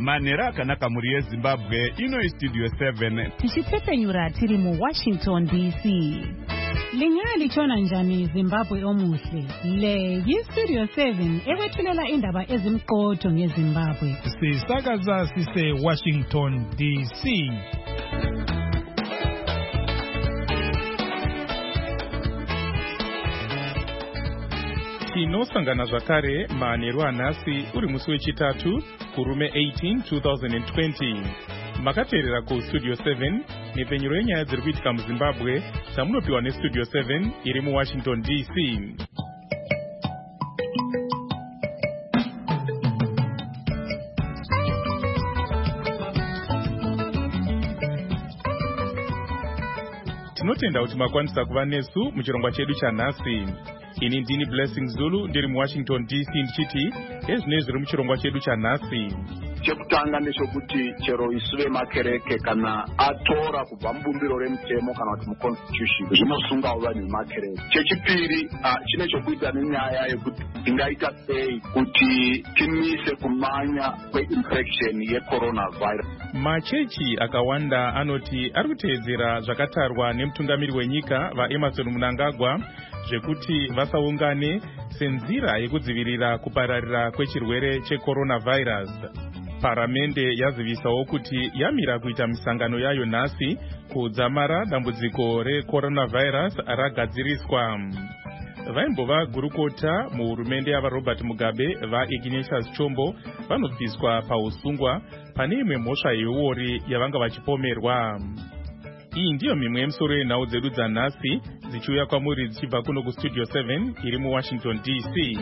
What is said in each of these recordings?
manhero akanaka mhuri yezimbabwe. Ino Studio 7 tichipfepenyura tiri muWashington DC. Lingali chona njani Zimbabwe omuhle. Le yiStudio 7 ewethulela indaba ezimqotho ngeZimbabwe. Sisakaza sise Washington DC. Tinosangana zvakare manheru anhasi uri musi wechitatu kurume 18 2020. Makateerera kuStudio 7 nepfenyuro yenyaya dziri kuitika muZimbabwe dzamunopiwa neStudio 7 iri muWashington DC. Tinotenda kuti makwanisa kuva nesu muchirongwa chedu chanhasi. Ini ndini Blessing Zulu ndiri muWashington DC ndichiti ezvinei zviri muchirongwa chedu chanhasi. Chekutanga ndechekuti chero isu vemakereke kana atora kubva mubumbiro remutemo kana kuti muconstitution zvinosunga vanhu vemakereke. Chechipiri chine chokuita nenyaya yekuti tingaita sei kuti timise kumanya kweinfection yecoronavirus. Machechi akawanda anoti ari kuteedzera zvakatarwa nemutungamiri wenyika vaEmmerson Mnangagwa zvekuti vasaungane senzira yekudzivirira kupararira kwechirwere checoronavirus. Paramende yazivisawo kuti yamira kuita misangano yayo nhasi kudzamara dambudziko recoronavirus ragadziriswa. Vaimbova gurukota muhurumende yavaRobert Mugabe vaIgnatius Chombo vanobviswa pausungwa pane imwe mhosva yeuori yavanga vachipomerwa. Iyi ndiyo mimwe yemisoro yenhau dzedu dzanhasi dzichiuya kwamuri dzichibva kuno kuStudio 7 iri muWashington DC.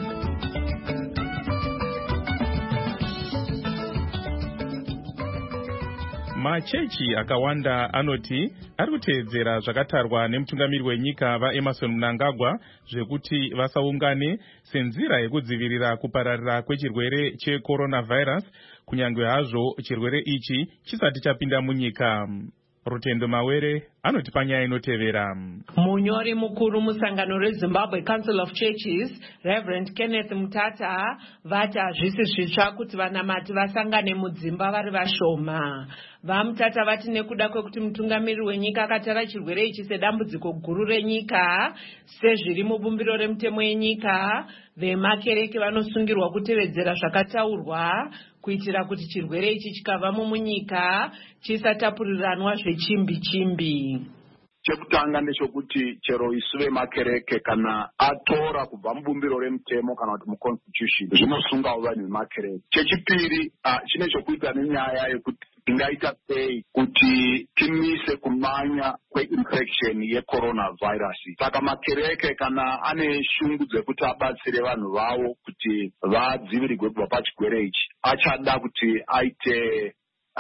Machechi akawanda anoti ari kuteedzera zvakatarwa nemutungamiri wenyika vaEmmerson Mnangagwa zvekuti vasaungane senzira yekudzivirira kupararira kwechirwere checoronavirus kunyange hazvo chirwere ichi chisati chapinda munyika. Rutendo Mawere anoti panyaya inotevera. Munyori mukuru musangano reZimbabwe Council of Churches Reverend Kenneth Mutata vati hazvisi zvitsva kuti vanamati vasangane mudzimba vari vashoma. VaMutata vati nekuda kwekuti mutungamiri wenyika akatara chirwere ichi sedambudziko guru renyika sezviri mubumbiro remutemo yenyika, vemakereke vanosungirwa kutevedzera zvakataurwa kuitira kuti chirwere ichi chikavamo munyika chisatapuriranwa zvechimbi-chimbi. Chekutanga ndechekuti chero isu vemakereke kana atora kubva mubumbiro remutemo kana kuti muconstitution zvinosunga vanhu vemakereke. Chechipiri chine chokuita nenyaya yekuti tingaita sei kuti timise kumanya kweinfection yecoronavirus. Saka makereke kana ane shungu dzekuti abatsire vanhu vavo kuti vadzivirirwe kubva pachirwere ichi achada kuti aite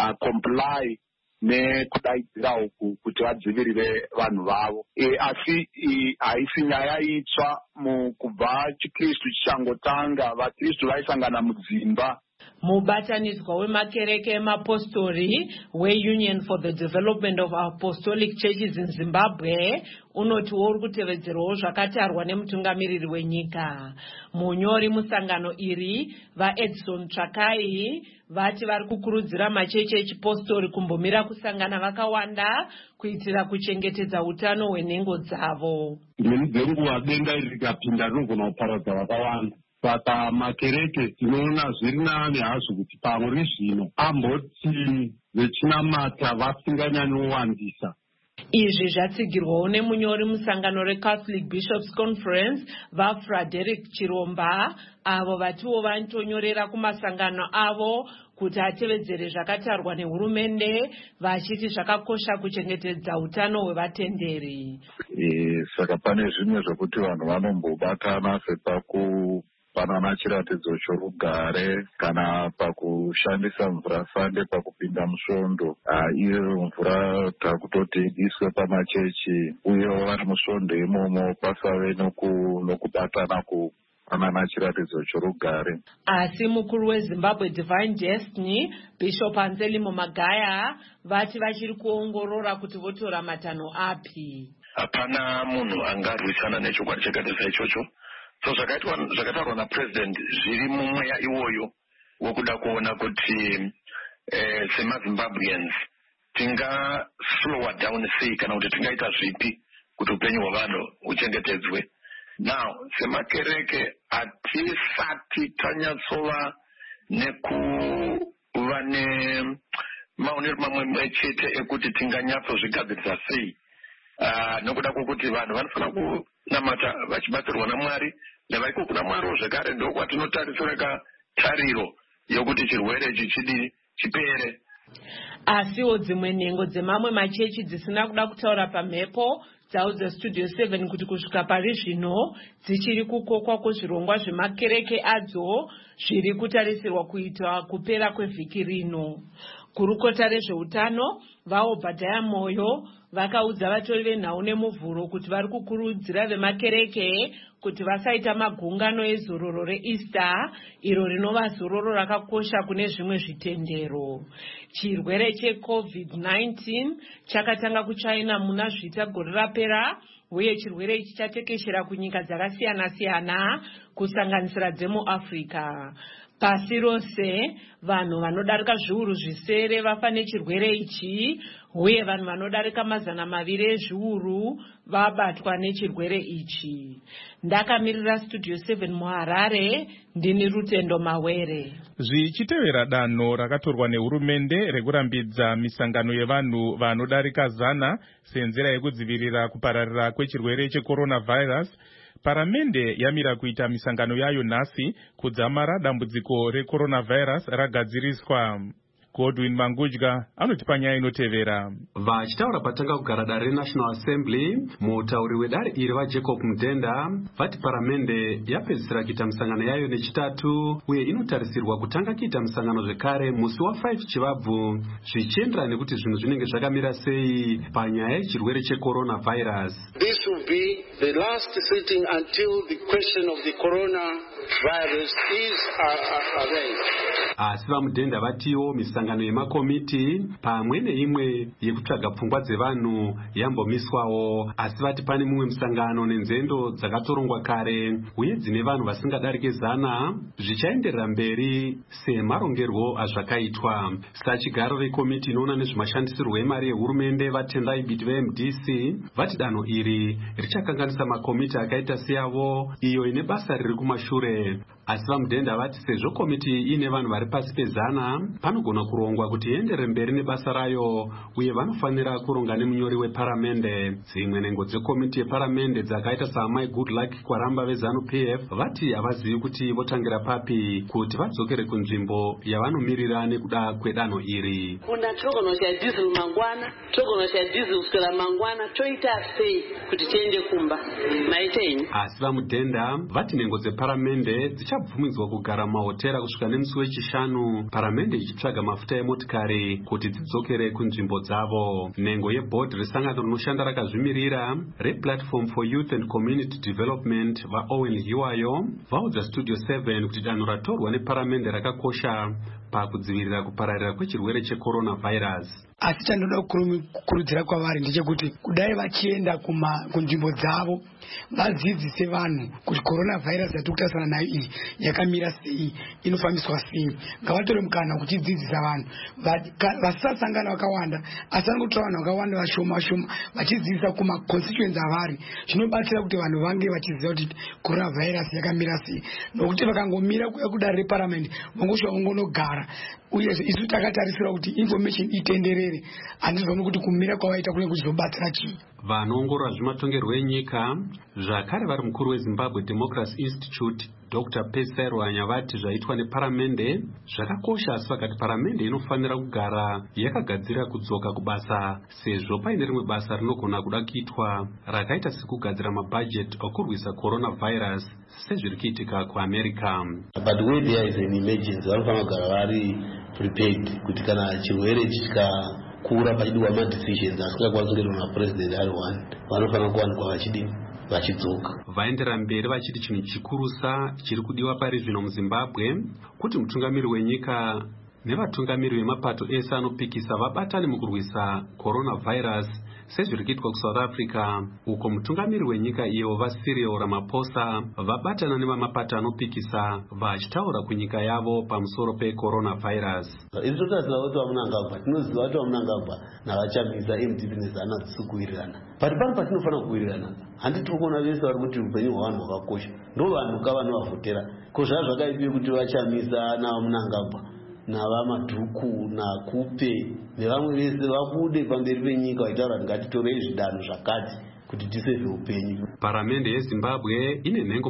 comply nekudaidzira uku kuti vadzivirire vanhu vavo. Asi haisi nyaya itsva mukubva chiKristu chichangotanga vaKristu vaisangana mudzimba. Mubataniswa wemakereke emapostori weUnion for the Development of Apostolic Churches in Zimbabwe unoti uri kutevedzerawo zvakatarwa nemutungamiriri wenyika. Munyori musangano iri vaEdson Tsvakai vati vari kukurudzira machechi echipostori kumbomira kusangana vakawanda kuitira kuchengetedza utano hwenhengo dzavo. Dzimweni dzenguva denda iri rikapinda rinogona kuparadza vakawanda. Saka makereke tinoona zviri nani hazvo kuti pamuri zvino amboti vechinamata vasinganyanyowandisa. Izvi zvatsigirwawo nemunyori musangano reCatholic Bishops Conference vaFrederick Chiromba avo vatiwo vanitonyorera kumasangano avo kuti atevedzere zvakatarwa nehurumende vachiti zvakakosha kuchengetedza utano hwevatenderi. Saka pane zvimwe zvokuti vanhu vanombobatana sepakupanana chiratidzo chorugare kana pakushandisa mvura sande pakupinda musvondo. Iyo mvura takutoti idiswe pamachechi uyewo vari musvondo imomo pasave nokubatana kupanana chiratidzo chorugare. Asi mukuru weZimbabwe Divine Destiny Bishop Anselmo Magaya vati vachiri kuongorora kuti votora matanho api. Hapana munhu angarwisana nechokwadi chakaita saichocho. So zvakatarwa naPresident zviri mumweya iwoyo wokuda kuona kuti semazimbabweans tinga slower down sei kana kuti tingaita zvipi kuti upenyu hwevanhu huchengetedzwe. Now semakereke hatisati tanyatsova nekuva nemaonero mamwe chete ekuti tinganyatsozvigadzirisa sei, nokuda kwokuti vanhu vanofana kunamata vachibatsirwa naMwari, nevaiko kuna Mwariwo zvekare ndokwatinotarisira tariro yokuti chirwere ichi chipere. Asiwo dzimwe nhengo dzemamwe machechi dzisina kuda kutaura pamhepo dzaudza Studio 7 kuti kusvika pari zvino dzichiri kukokwa kuzvirongwa zvemakereke adzo zviri kutarisirwa kuitwa kupera kwevhiki rino. Kurukota rezveutano vaObhadhaya Moyo vakaudza vatori venhau nemuvhuro kuti vari kukurudzira vemakereke kuti vasaita magungano ezororo reEaster, iro rinova zororo rakakosha kune zvimwe zvitendero. Chirwere cheCovid-19 chakatanga kuChina muna zvita gore rapera, uye chirwere ichi chatekeshera kunyika dzakasiyana-siyana kusanganisira dzemuAfrica. Pasi rose vanhu vanodarika zviuru zvisere vafa nechirwere ichi, uye vanhu vanodarika 200 ezviuru vabatwa nechirwere ichi. Ndakamirira Studio 7 muHarare, ndini Rutendo Mawere. Zvichitevera danho rakatorwa nehurumende rekurambidza misangano yevanhu vanodarika 100 senzira yekudzivirira kupararira kwechirwere checoronavirus, Paramende yamira kuita misangano yayo nhasi kudzamara dambudziko recoronavirus ragadziriswa. Godwin Mangudya anotipa nyaya inotevera. Vachitaura patanga kugara dare reNational Assembly, mutauri wedare iri vaJacob Mudenda vati Paramende yapedzisira kuita misangano yayo nechitatu, uye inotarisirwa kutanga kuita misangano zvekare musi wa5 Chivabvu, zvichienderana nekuti zvinhu zvinenge zvakamira sei panyaya yechirwere checoronavirus. This will be the last sitting until the question of the coronavirus is arranged. Asi vaMudenda vatiwo misangano yemakomiti pamwe neimwe yekutsvaga pfungwa dzevanhu yambomiswawo, asi vati pane mumwe misangano nenzendo dzakatorongwa kare uye dzine vanhu vasingadarike 100 zvichaenderera mberi semarongerwo azvakaitwa. Sachigaro rekomiti inoona nezvemashandisirwo emari yehurumende vaTendai Biti veMDC vati danho iri richakanganisa makomiti akaita seyavo iyo ine basa riri kumashure. Asi vaMudenda vati sezvo komiti ine vanhu vari pasi pe100 panogona kurongwa kuti ienderere mberi nebasa rayo, uye vanofanira kuronga nemunyori weparamende. Dzimwe nhengo dzekomiti yeparamende dzakaita saamai Goodluck Kwaramba veZANU-PF vati havazivi kuti votangira papi kuti vadzokere kunzvimbo yavanomiririra nekuda kwedanho iri. Kuna togonosha diesel mangwana, togonosha diesel kuswera mangwana, toita sei kuti tiende kumba maitenyi. Asi vaMudenda vati nhengo dzeparamende dzichabvumidzwa kugara mahotera kusvika nemusi wechishanu, paramende ichitsvaga mafuta emotikari kuti dzidzokere kunzvimbo dzavo. Nhengo yebhodhi resangano rinoshanda rakazvimirira rePlatform for Youth and Community Development vaOwen Hiwayo vaudza Studio 7 kuti danho ratorwa neparamende rakakosha pakudzivirira kupararira kwechirwere checoronavirus. Asi chandoda kukurudzira kwavari ndechekuti kudai vachienda kunzvimbo dzavo vadzidzise vanhu kuti coronavirus yatikutarisana nayo iyi yakamira sei, inofambiswa sei. Ngavatore mukana kuchidzidzisa vanhu vasasangana vakawanda, asi vangotora vanhu vakawanda vashoma vachidzidzisa kumaconstituency avari. Zvinobatsira kuti vanhu vange vachiziva kuti coronavirus yakamira sei, nokuti vakangomira kuya kudare reparliament vangosvika vangonogara. Uye isu takatarisira kuti information itenderere, handizoni kuti kumira kwavaita kune kuchizobatsira chii. Vanoongorora zvematongerwo enyika zvakare vari mukuru weZimbabwe Democracy Institute Dr. Pesero Anyavati zvaitwa neparamende zvakakosha, asi vakati paramende inofanira kugara yakagadzira kudzoka kubasa sezvo paine rimwe basa rinogona kuda kuitwa rakaita sekugadzira mabudget okurwisa coronavirus sezviri kuitika kuAmerica. But where there is an emergency vanofanira kugara vari prepared kuti kana chirwere chichikakura pachidiwa madecisions asingakwanisi kuitwa napresident ari one, vanofanira kuwanikwa vachidzoka. Vaendera mberi vachiti chinhu chikurusa chiri kudiwa pari zvino muZimbabwe kuti mutungamiri wenyika nevatungamiri vemapato ese anopikisa vabatane mukurwisa coronavirus sezviri kuitwa kuSouth Africa, uko mutungamiri wenyika iyo vaCyril Ramaphosa vabatana nevamapato anopikisa vachitaura kunyika yavo pamusoro pecoronavirus. Izvo tinoziva kuti vaMunangagwa, tinoziva kuti vaMunangagwa navachamisa MDB dzisi kuwirirana. Pari pano patinofanira kuwirirana. Handi tiri kuona vese vari kuti upenyu hwavanhu hwakakosha. Ndo vanhu kavanovavhotera. Ko zvazvakaipiwe kuti vachamisa navaMunangagwa navaMadhuku naKupe nevamwe vese vabude pamberi penyika vachitaura kuti ngatitorei zvidanho zvakati kuti tisevhe upenyu. Paramende yeZimbabwe ine nhengo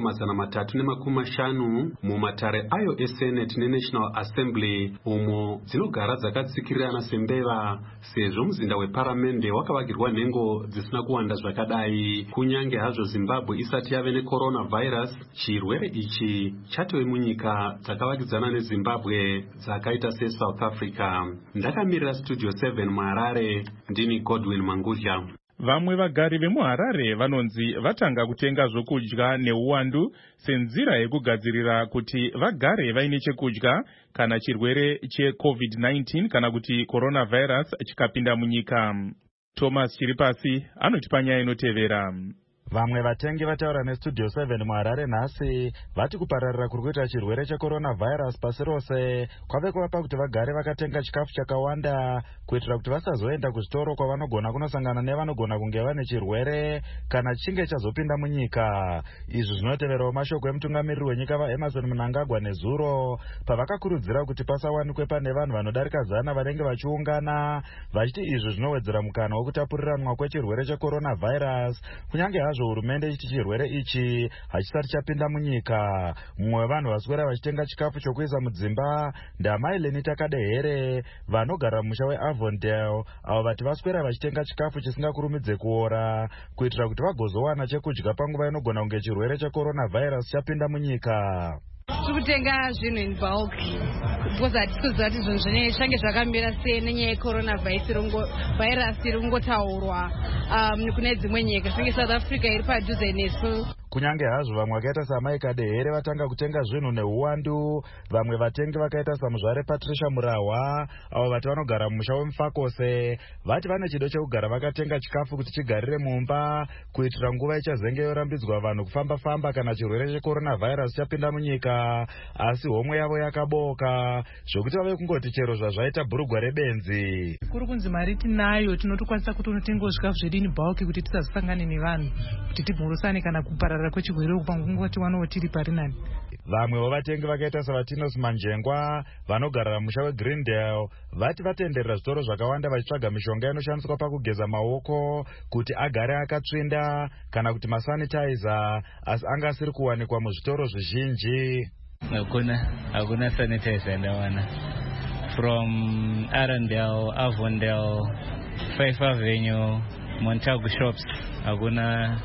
350 mumatare ayo eSenate neNational Assembly umo dzinogara dzakatsikirirana sembeva, sezvo muzinda weparamende wakavakirwa nhengo dzisina kuwanda zvakadai. Kunyange hazvo Zimbabwe isati yave necoronavirus, chirwere ichi chatove munyika dzakavakidzana neZimbabwe dzakaita seSouth Africa. Ndakamirira Studio 7 muHarare, ndini Godwin Mangudya. Vamwe vagari vemuHarare vanonzi vatanga kutenga zvokudya neuwandu senzira yekugadzirira kuti vagare vaine chekudya kana chirwere cheCovid-19 kana kuti coronavirus chikapinda munyika. Thomas Chiripasi anotipa nyaya inotevera. Vamwe vatengi vataura neStudio 7 muHarare nhasi vati kupararira kuri kuita chirwere checoronavirus pasi rose kwave kuvapa kuti vagare vakatenga chikafu chakawanda kuitira kuti vasazoenda kuzvitoro kwavanogona kunosangana nevanogona kunge vane chirwere kana chinge chazopinda munyika. Izvi zvinoteverawo mashoko emutungamiriri wenyika vaEmmerson Mnangagwa nezuro pavakakurudzira kuti pasawanikwe pane vanhu vanodarika 100 vanenge vachiungana, vachiti izvi zvinowedzera mukana wokutapuriranwa kwechirwere checoronavirus kunyange hurumende ichiti chirwere ichi hachisati chapinda munyika. Mumwe wevanhu vaswera vachitenga chikafu chokuisa mudzimba ndamai Lenita Kadehere vanogara mumusha weAvondale, avo vati vaswera vachitenga chikafu chisingakurumidze kuora kuitira kuti vagozowana chekudya panguva inogona kunge chirwere checoronavirus chapinda munyika. Tikutenga zvinhu in bulk because hatikuziva kuti zvinhu zvinenge zvinge zvakamira sei nenyaya yeCoronavirus iri kungotaurwa kune dzimwe nyika senge South Africa iri padhuze nesu. Kunyange hazvo vamwe vakaita saMai Kadehere vatanga kutenga zvinhu neuwandu, vamwe vatengi vakaita samuzvare Patricia Murahwa avo vati vanogara mumusha weMufakose vati vane chido chekugara vakatenga chikafu kuti chigarire mumba kuitira nguva ichazenge yorambidzwa vanhu kufamba-famba kana chirwere checoronavirus chapinda munyika, asi homwe yavo yakaboka zvokuti vave kungoti chero zvazvaita bhurugwa rebenzi. Kuri kunzi mari tinayo tinotokwanisa kutonotengawo zvikafu zvedu in bulk kuti tisazosangane nevanhu kuti timhurusane kana kupararira kwechirwere panguva tiwanawo tiri pari nani. Vamwewo vatengi vakaita saVatinos Manjengwa vanogarira musha weGreendale vati vatenderera zvitoro zvakawanda vachitsvaga mishonga inoshandiswa pakugeza maoko kuti agare akatsvinda kana kuti masanitizer, asi anga asiri kuwanikwa muzvitoro zvizhinji. Hakuna sanitizer yandawana. From Arundel, Avondale, 5 Avenue, Montagu shops, hakuna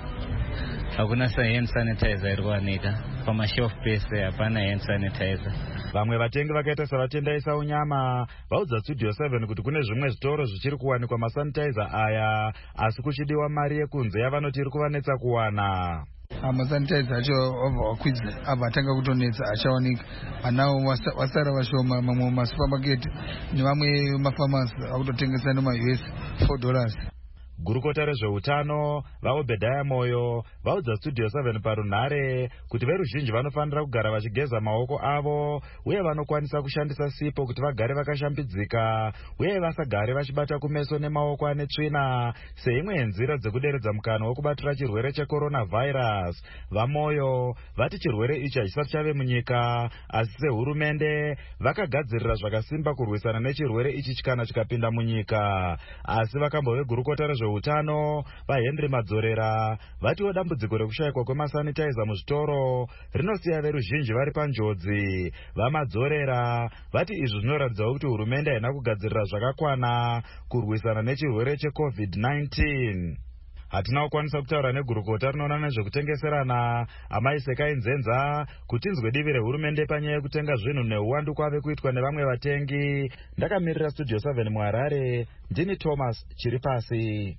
hand sanitizer iri kuwanika. Pamashelf pese hapana hand sanitizer. Vamwe vatengi vakaita savatendaisa unyama vaudza Studio 7 kuti kune zvimwe zvitoro zvichiri kuwanikwa masanitizer aya, asi kuchidiwa mari yekunze yavanoti iri kuvanetsa kuwana. Masanitizer acho wabva wakwidza apa atanga kutonetsa achawanika, anawo wasara vashoma, mamwe masupamaketi nevamwe mafamasi akutotengesa nemaUS $4. Gurukota rezveutano vaObedhaya Moyo vaudza Studio 7 parunhare kuti veruzhinji vanofanira kugara vachigeza maoko avo uye vanokwanisa kushandisa sipo kuti vagare vakashambidzika uye vasagare vachibata kumeso nemaoko ane tsvina seimwe yenzira dzekuderedza mukana wokubatira chirwere checoronavirus. VaMoyo vati chirwere ichi hachisati chave munyika, asi sehurumende vakagadzirira zvakasimba kurwisana nechirwere ichi kana chikapinda munyika. Asi vakambove gurukota rezveutano vaHenry Madzorera vatiwo dambudziko rekushayikwa kwemasanitizer muzvitoro rinosiya veruzhinji vari panjodzi. VaMadzorera vati izvi zvinoratidzawo kuti hurumende haina kugadzirira zvakakwana kurwisana nechirwere cheCovid-19. Hatina kukwanisa kutaura negurukota rinoona nezvekutengeserana Amai Sekai Nzenza kuti inzwe divi rehurumende panyaya yekutenga zvinhu neuwandu kwave kuitwa nevamwe vatengi. Ndakamirira Studio 7 muHarare, ndini Thomas Chiripasi.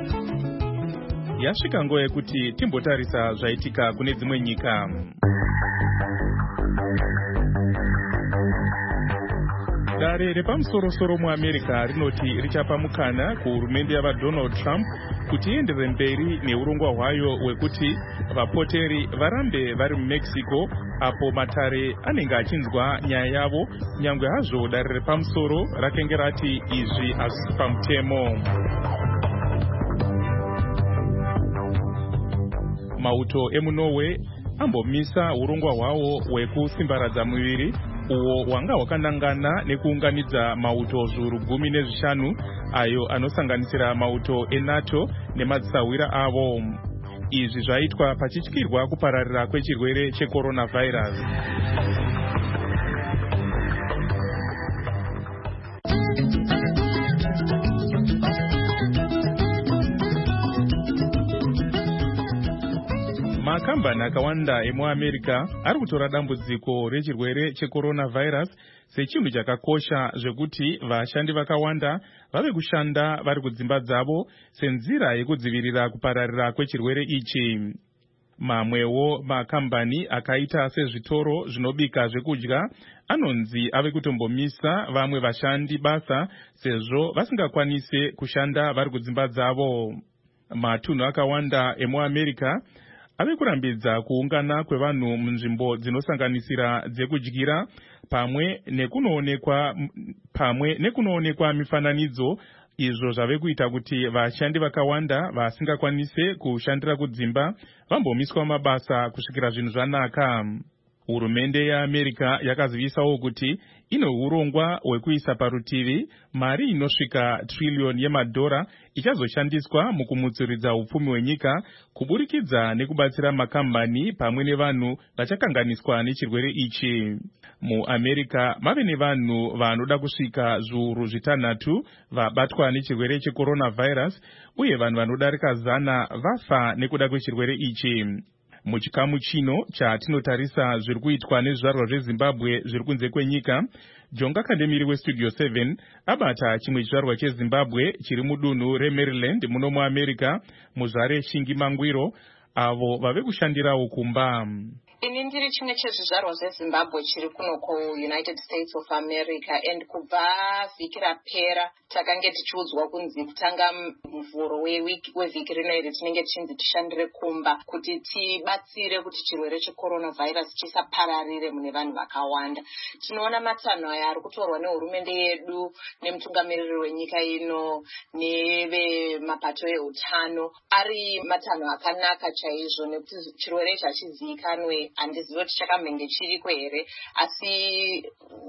Yasvika nguva yekuti timbotarisa zvaitika kune dzimwe nyika. Gare repamusoro-soro muAmerica rinoti richapa mukana kuhurumende yavaDonald Trump kuti ienderere mberi neurongwa hwayo hwekuti vapoteri varambe vari muMexico apo matare anenge achinzwa nyaya yavo, nyangwe hazvo dare repamusoro rakenge rati izvi hazvisi pamutemo. Mauto emuNorway ambomisa urongwa hwawo hwekusimbaradza muviri uwo wanga hwakanangana nekuunganidza mauto zviuru 15 ayo anosanganisira mauto eNATO nemadzisawira avo. Izvi zvaitwa pachityirwa kupararira kwechirwere checoronavirus. Makambani akawanda emuAmerica ari kutora dambudziko rechirwere checoronavirus sechinhu chakakosha zvekuti vashandi vakawanda vave kushanda vari kudzimba dzavo senzira yekudzivirira kupararira kwechirwere ichi. Mamwewo makambani akaita sezvitoro zvinobika zvekudya anonzi ave kutombomisa vamwe vashandi basa sezvo vasingakwanise kushanda vari kudzimba dzavo. Matunhu akawanda emuAmerica ave kurambidza kuungana kwevanhu munzvimbo dzinosanganisira dzekudyira pamwe nekunoonekwa mifananidzo, izvo zvave kuita kuti vashandi vakawanda vasingakwanise kushandira kudzimba vambomiswa mabasa kusvikira zvinhu zvanaka. Hurumende yeAmerica yakazivisawo kuti ine urongwa hwekuisa parutivi mari inosvika trillion yemadhora ichazoshandiswa mukumutsuridza upfumi hwenyika kuburikidza nekubatsira makambani pamwe nevanhu vachakanganiswa nechirwere ichi. MuAmerica mave nevanhu vanoda kusvika zviuru 6 vabatwa nechirwere checoronavirus uye vanhu vanodarika 100 vafa nekuda kwechirwere ichi. Muchikamu chino chatinotarisa zviri kuitwa nezvizvarwa zveZimbabwe zviri kunze kwenyika, Jonga Kandemiri weStudio 7 abata chimwe chizvarwa cheZimbabwe chiri mudunhu reMaryland muno muAmerica, muzvare Shingi Mangwiro, avo vave kushandirawo kumba. Ini ndiri chimwe chezvizvarwa zveZimbabwe chiri kuno kuUnited States of America, and kubva vhiki rapera takange tichiudzwa kunzi kutanga muvhuro wevhiki rino iri tinenge tichinzi tishandire kumba kuti tibatsire kuti chirwere checoronavirus chisapararire mune vanhu vakawanda. Tinoona matanho aya ari kutorwa nehurumende yedu nemutungamiriri wenyika ino nevemapato eutano ari matanho akanaka chaizvo, nekuti chirwere ichi hachizivikanwe. Handizivi kuti chakamhenge chiriko here, asi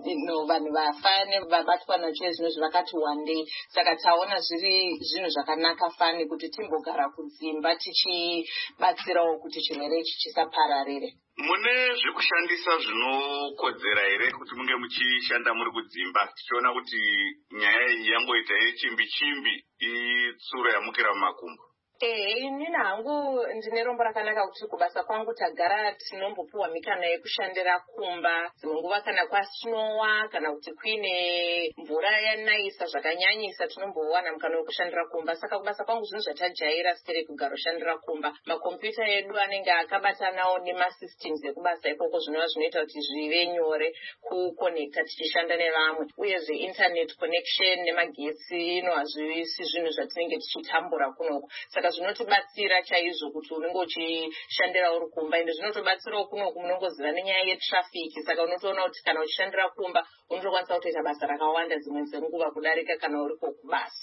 vanhu vafa vabatwa nacho zvinhu vakati wandei. Saka taona zviri zvinhu zvakanaka fani kuti timbogara kudzimba tichibatsirawo kuti chirwere ichi chisapararire. Mune zvekushandisa zvinokodzera here kuti munge muchishanda muri kudzimba? Tichiona kuti nyaya iyi yangoita yechimbi-chimbi itsuro yamukira mumakumbo. Inini hangu ndine rombo rakanaka kuti kubasa kwangu tagara tinombopuwa mikana yekushandira kumba dzimwe nguva kana kwasinowa kana kuti kuine mvura yanayisa zvakanyanyisa tinombowana mukana wekushandira kumba. Saka kubasa kwangu zvinhu zvatajaira stere kugara ushandira kumba. Makombiyuta edu anenge akabatanawo nemasystems ekubasa ikoko zvinova zvinoita kuti zvive nyore kukonekta tichishanda nevamwe, uyezve internet connection nemagetsi ino hazvisi zvinhu zvatinenge tichitambura kunoko. Saka zvinotibatsira chaizvo kuti unenge uchishandira uri kumba, ende zvinotobatsirawo kunoku munongoziva nenyaya yetrafiki. Saka unotoona kuti kana uchishandira kumba unotokwanisa kutoita basa rakawanda dzimwe dzenguva kudarika kana uriko kubasa.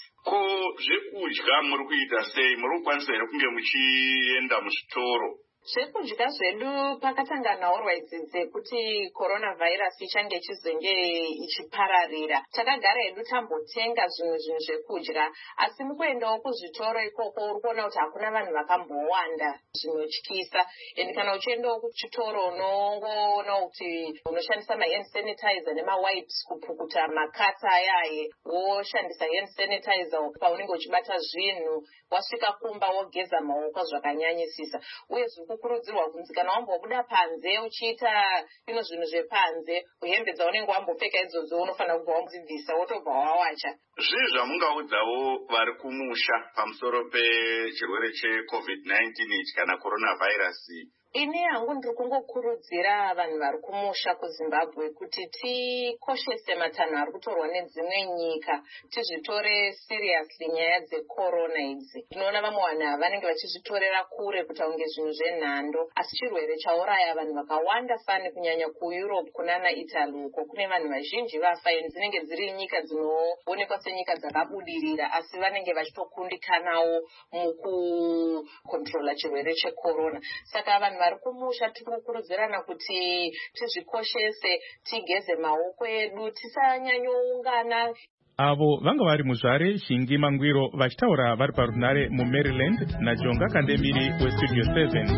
Zvekudya muri kuita sei? Muri kukwanisa here kunge muchienda muzvitoro? Zvekudya zvedu pakatanga nhaurwa idzi dzekuti coronavirus ichange chizenge ichipararira, takagara hedu tambotenga zvimwe zvinhu zvekudya, asi mukuendawo kuzvitoro ikoko uri kuona kuti hakuna vanhu vakambowanda zvinotyisa. Ende kana uchiendawo kuchitoro unongoona kuti unoshandisa mahand sanitizer nemawipes kupukuta makatsa ayaye, woshandisa hand sanitizer paunenge uchibata zvinhu, wasvika kumba wogeza maoko zvakanyanyisisa. Uye kukurudzirwa kunzi kana wambobuda panze uchiita zvinhu zvepanze, hembe dzaunenge wambopfeka idzodzo unofanira kubva wambobvisa wotobva wawacha. Zvii zvamungaudzawo vari kumusha pamusoro pechirwere cheCovid-19 kana coronavirus? ini hangu ndiri kungokurudzira vanhu vari kumusha kuzimbabwe kuti tikoshese matanho ari kutorwa nedzimwe nyika, tizvitore seriously nyaya dzecorona idzi. Tinoona vamwe vanhu vanenge vachizvitorera kure kuita kunge zvinhu zvenhando, asi chirwere chauraya vanhu vakawanda fani, kunyanya kueurope kunana italy uko kune vanhu vazhinji vafa. Dzinenge dziri nyika dzinoonekwa senyika dzakabudirira, asi vanenge vachitokundikanawo mukukontrola chirwere checorona. Saka vanhu vari kumusha tiri kukurudzirana kuti tizvikoshese, tigeze maoko edu, tisanyanyoungana. Avo vanga vari muzvare Shingi Mangwiro vachitaura vari parunare muMaryland naJonga Kandemiri weStudio 7.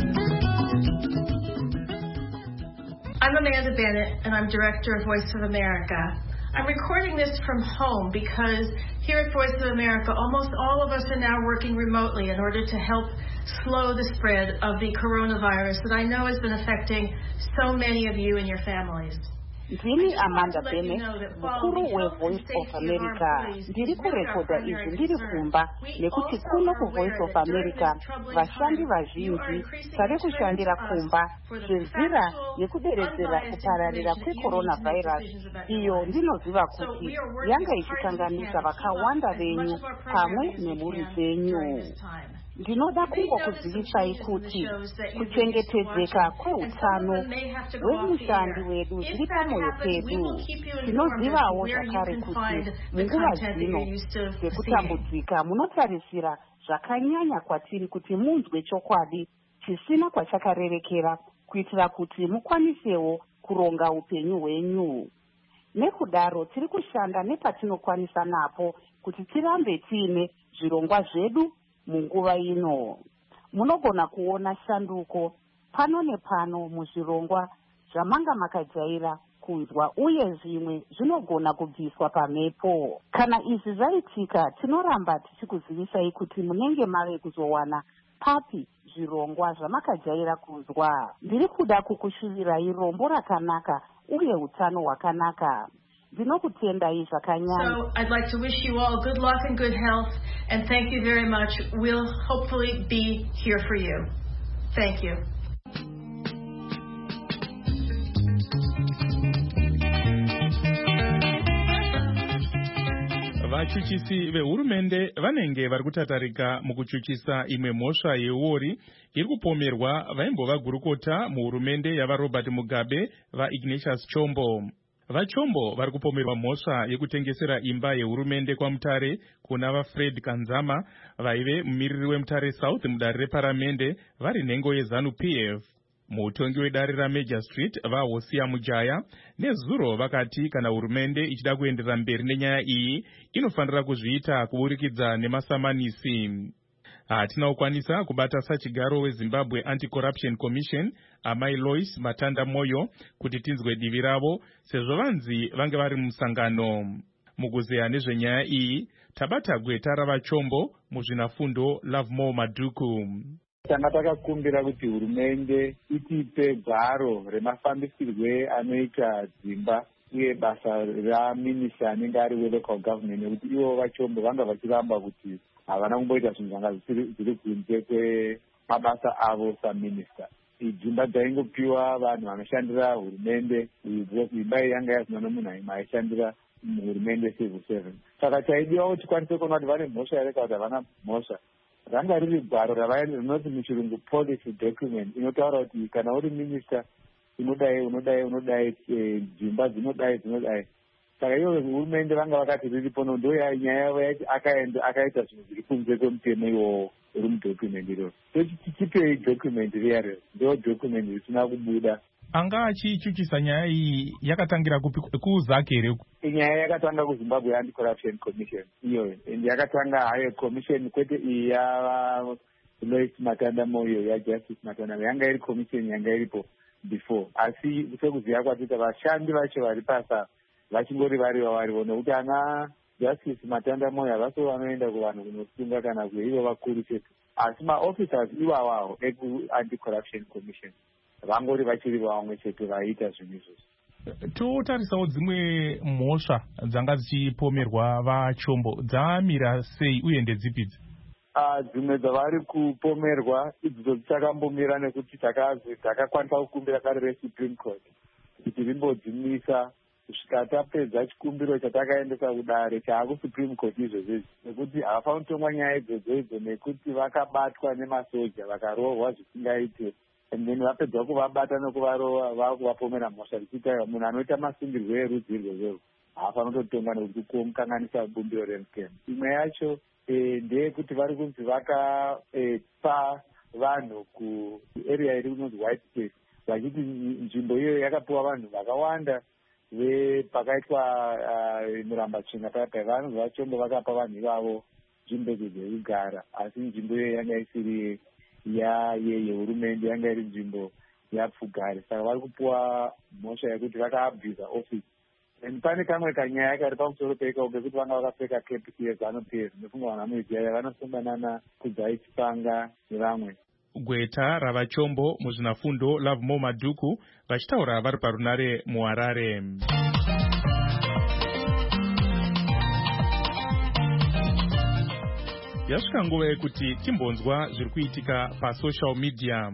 I'm Amanda Bennett, and I'm director of Voice of America. I'm recording this from home because here at Voice of America, almost all of us are now working remotely in order to help slow the spread of the coronavirus that I know has been affecting so many of you and your families. Ndini Amanda Bennett, mukuru weVoice of America. Ndiri kurekodha izvi ndiri kumba nekuti kuno kuVoice of America vashandi vazhinji vari kushandira kumba senzira yekuderedzera kupararira kwecoronavirus, iyo ndinoziva kuti yanga ichikanganisa vakawanda venyu pamwe nemhuri dzenyu. Ndinoda kungokuzivisai kuti kuchengetedzeka kweutano hwemushandi wedu zviri pamwoyo pedu. Tinozivawo zvakare kuti munguva dzino dzekutambudzika munotarisira zvakanyanya kwatiri kuti munzwe chokwadi chisina kwachakarerekera kuitira kuti mukwanisewo kuronga upenyu hwenyu. Nekudaro tiri kushanda nepatinokwanisa napo kuti tirambe tiine zvirongwa zvedu munguva ino. Munogona kuona shanduko pano nepano muzvirongwa zvamanga makajaira kunzwa, uye zvimwe zvinogona kubviswa pamhepo. Kana izvi zvaitika, tinoramba tichikuzivisai kuti munenge mave kuzowana papi zvirongwa zvamakajaira kunzwa. Ndiri kuda kukushuvirai rombo rakanaka uye utano hwakanaka. So I'd like to wish you all good luck and good health, and thank you very much. We'll hopefully be here for you. Thank you. Vachuchisi vehurumende vanenge vari kutatarika mukuchuchisa imwe mhosva yeUori iri kupomerwa vaimbova gurukota muhurumende yavaRobert Mugabe vaIgnatius Chombo. VaChombo vari kupomerwa mhosva yekutengesera imba yehurumende kwaMutare kuna vaFred Kanzama vaive mumiriri weMutare South mudare reparamende vari nhengo yeZANU-PF. Mutongi wedare raMajor Street vaHosia Mujaya nezuro vakati kana hurumende ichida kuenderera mberi nenyaya iyi inofanira kuzviita kuburikidza nemasamanisi. Hatina kukwanisa kubata sachigaro weZimbabwe Anti-Corruption Commission Amai Lois Matanda Moyo kuti tinzwe divi ravo sezvo vanzi vange vari musangano. Mukuzeya nezvenyaya iyi tabata gweta ravaChombo muzvinafundo Lovemore Madhuku. Tanga takakumbira kuti hurumende itipe gwaro remafambisirwe anoita dzimba uye basa raminista anenge ari welocal government, nekuti ivo vaChombo vanga vachiramba kuti havana kumboita zvinhu zvanga zviri kunze kwemabasa avo saminista. Dzimba dzaingopiwa vanhu vanoshandira hurumende, imba iyi yanga yazina nomunhu aishandira muhurumende civil servant. Saka chaidiwa kuti tikwanise kuona kuti vane mhosva here kana kuti havana mhosva. Ranga riri gwaro rinoti muchirungu policy document inotaura kuti kana uri minista unodai dzimba dzinodai. Saka iyo hurumende vanga vakati riripo ndo nyaya yavo yaiti akaita zvinhu zviri kunze kwemutemo iwowo uri mudocument iroro. Tichipei document riyare, ndo document risina kubuda. Anga achichuchisa nyaya iyi yakatangira kuZake here? Nyaya yakatanga kuZimbabwe Anti-Corruption Commission iyoyo, ende yakatanga hayo commission kwete iyi yaLois Matanda Moyo yaJustice Matanda, yanga iri commission yanga iripo before. Asi sekuziva kwatita vashandi vacho vari pasa vachingori varivo nokuti ana Justice Matanda Moyo havaso vanoenda kuvanhu kunosunga kana kuivo vakuru chete, asi maofficers iwawawo eku-Anti-Corruption Commission vangori vachiri vamwe chete vaiita zvinhu izvozvo. Totarisawo dzimwe mhosva dzanga dzichipomerwa vaChombo dzamira sei uye ndedzipidzi? dzimwe dzavari kupomerwa idzo dzichakambomira nekuti takakwanisa kukumbira kare resupreme court kuti rimbodzimisa kusvika tapedza chikumbiro chatakaendesa kudare chaakusupreme court izvozvezvi, nekuti havafaniri kutongwa nyaya idzodzo nekuti vakabatwa nemasoja vakarohwa zvisingaite, and then vapedza kuvabata nekuvarova vakuvapomera mhosva zvichiita munhu anoita masungirwo erudzi irwozvo haafaniri kutotongwa nekuti kuomukanganisa bumbiro remukemu. Imwe yacho ndeyekuti vari kunzi vakapa vanhu kuarea iri kunonzi white space, vachiti nzvimbo iyoyo yakapiwa vanhu vakawanda vepakaitwa murambachena paya vanhu vachombo vakapa vanhu ivavo nzvimbo idzo dzekugara, asi nzvimbo iyoyo yanga isiri yehurumende, yanga iri nzvimbo yapfugare, saka vari kupiwa mhosva yekuti vakaabvisa office. And pane kamwe kanyaya kari pamusoro peikao kekuti vanga vakapfeka kepi yezanupf, nefunga vanhu vanoiziya vanosonganana kudzai chipanga nevamwe. Gweta ravachombo muzvinafundo Lovemore Madhuku vachitaura vari parunare muHarare. Yasvika nguva yekuti timbonzwa zviri kuitika pasocial media.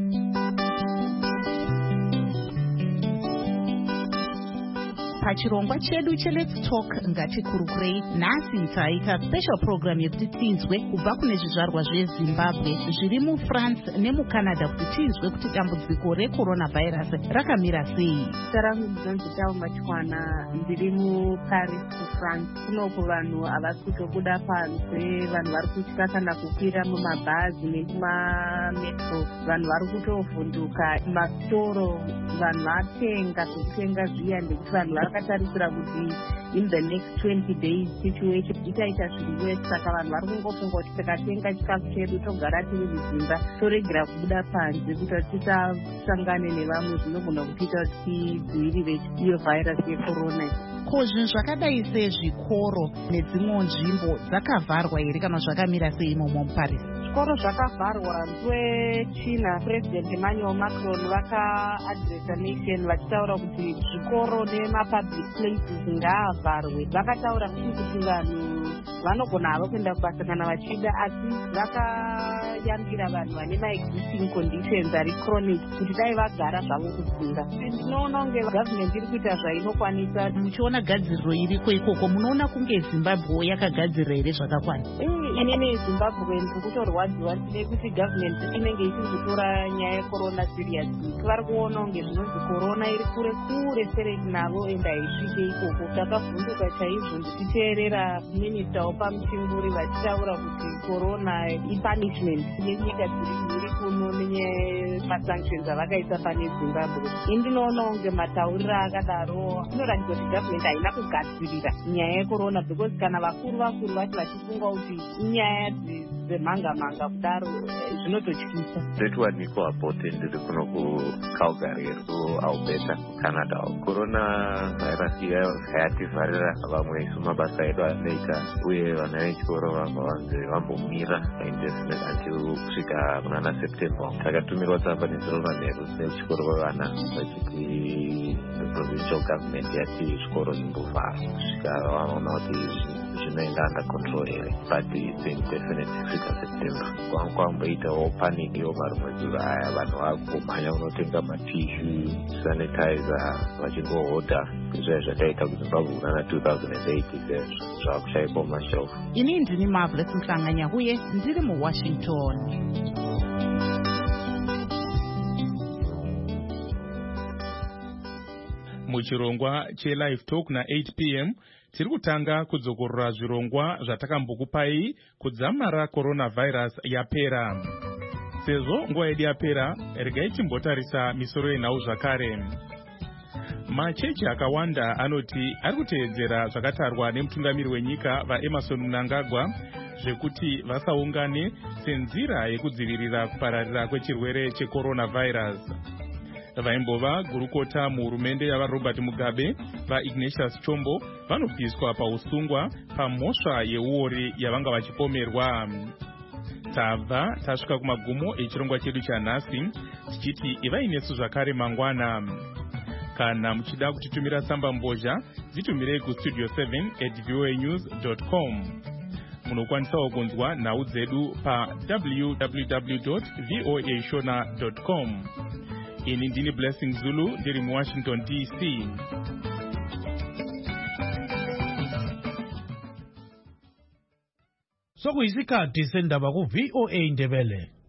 Pachirongwa chedu cheLet's Talk ngatikurukirei nhasi taita special program yekuti tinzwe kubva kune zvizvarwa zveZimbabwe zviri muFrance nemuCanada kuti tinzwe kuti dambudziko recoronavirus rakamira sei. Sarangu Dzonzi Tao Machwana, ndiri muParis kuFrance. Kunoko vanhu havasi kutobuda panze, vanhu vari kutya kana kukwira mumabhazi nemumametro, vanhu vari kutovhunduka masitoro, vanhu vatenga zvekutenga zviya ndekuti vanhu vakatarisira kuti in the next 20 days situation itaita zviri wese, saka vanhu vari kungofunga kuti tikatenga chikafu chedu togara tiri mudzimba toregera kubuda panze kuti tisasangane nevamwe, zvinogona kutiita kuti tidzivirire iyo vhairasi yecorona. Ko zvinhu zvakadai sezvikoro nedzimwe nzvimbo dzakavharwa here kana zvakamira sei imomo muParis? Zvikoro zvakavharwa ndwechina. President Emmanuel Macron vakaadresa nation vachitaura kuti zvikoro nemapublic places ngaavharwe. Vakataura kuti vanhu vanogona havo kuenda kubasa kana vachida, asi vakayambira vanhu vane maexisting conditions ari chronic kuti dai vagara zvavo kudzinga. Ndinoona kunge government iri kuita zvainokwanisa. Muchiona gadziriro iriko ikoko, munoona kunge Zimbabwe yakagadzirira here zvakakwana? Inini Zimbabwe ndiri kutorwadziwa nekuti government inenge isiri kutora nyaya yecorona serious. Vari kuona kunge zvinonzi corona iri kure kure sereti navo enda haisvike ikoko. Takavhunduka chaizvo ndichiteerera minista wapamuchinguri vachitaura kuti corona ipunishment yenyika dziri kuno nemasanctions avakaisa pane Zimbabwe. Indinoona kunge matauriro akadaro inoratidza kuti government haina kugadzirira nyaya yecorona, because kana vakuru vati vachifunga kuti inyaya dzemhanga kudaro zvinototyisa. Ndetwa Niko Apote, ndiri kuno kuCalgary kuAlberta kuCanada. Corona virus yayativharira vamwe isu mabasa edu anoita, uye vana vechikoro vanzi vambomira indefinite until kusvika munana September. Takatumirwa tsamba nezviromanheru nevechikoro vevana vachiti provincial government yati zvikoro zvimbovhara kusvika vaona kuti zvinoenda under control here, but it's indefinite kusvika September. Kwamboitawo panic yomarumwe zuva aya, vanhu vakumhanya kunotenga matishu, sanitizer, vachingohodha izvo zvakaita kuZimbabwe kunana 2008 zvakushaipo mashelf. Ini ndini Marvelous Mhlanganya uye ndiri muWashington. Muchirongwa cheLive Talk na 8 p.m. tiri kutanga kudzokorora zvirongwa zvatakambokupai kudzamara coronavirus yapera. Sezvo nguva yedu yapera, regai timbotarisa misoro yenhau zvakare. Machechi akawanda anoti ari kuteedzera zvakatarwa nemutungamiri wenyika vaEmmerson Mnangagwa zvekuti vasaungane senzira yekudzivirira kupararira kwechirwere checoronavirus. Vaimbova gurukota muhurumende yavaRobert Mugabe vaIgnatius Chombo vanobviswa pausungwa pamhosva yeuori yavanga vachipomerwa. Tabva tasvika kumagumo echirongwa chedu chanhasi, tichiti ivai nesu zvakare mangwana. Kana muchida kutitumira tsamba mbozha, dzitumirei kustudio7@voanews.com. munokwanisawo kunzwa nhau dzedu pa www.voashona.com. ini ndini Blessing Zulu ndiri muWashington DC. Sokuyisikhathi sendaba ku VOA Ndebele.